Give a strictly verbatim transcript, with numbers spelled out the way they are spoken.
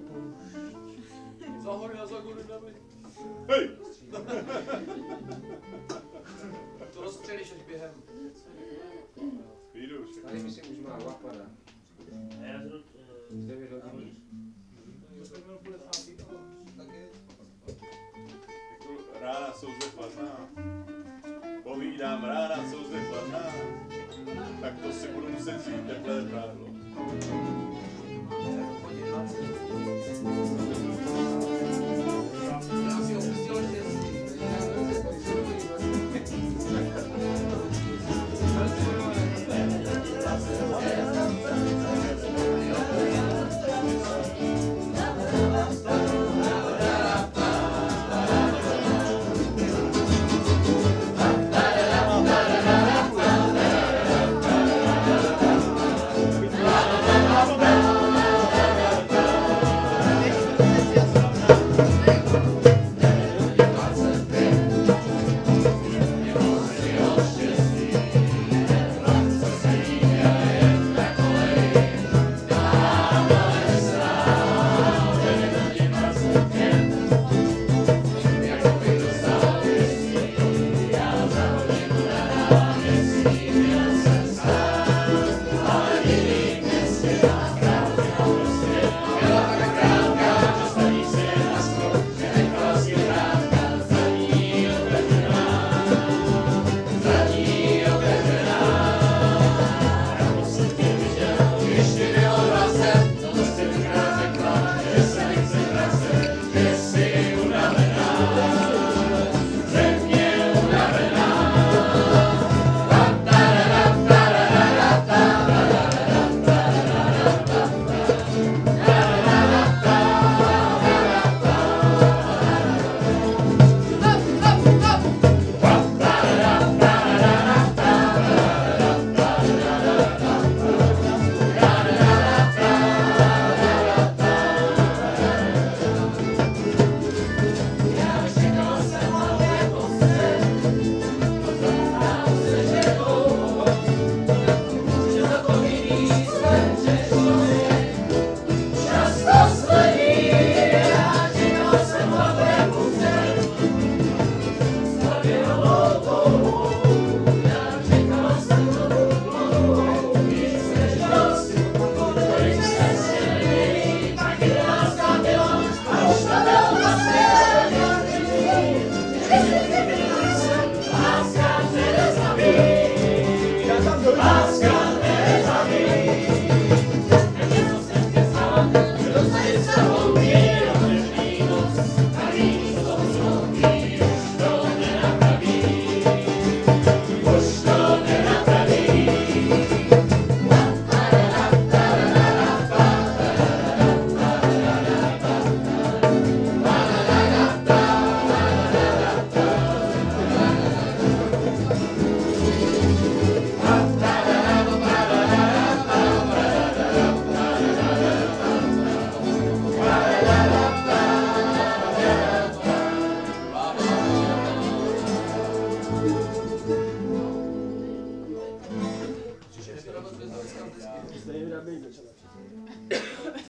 Za hory a za gorilami. Hej! To rozstřelíš až během. Vyjdu už. Tady myslím už má lapada. A já zrud... devět hodin. Jako rána jsou zde chladná. Povídám, rána jsou zde chladná. Tak to si budu muset vzít teplé prádlo.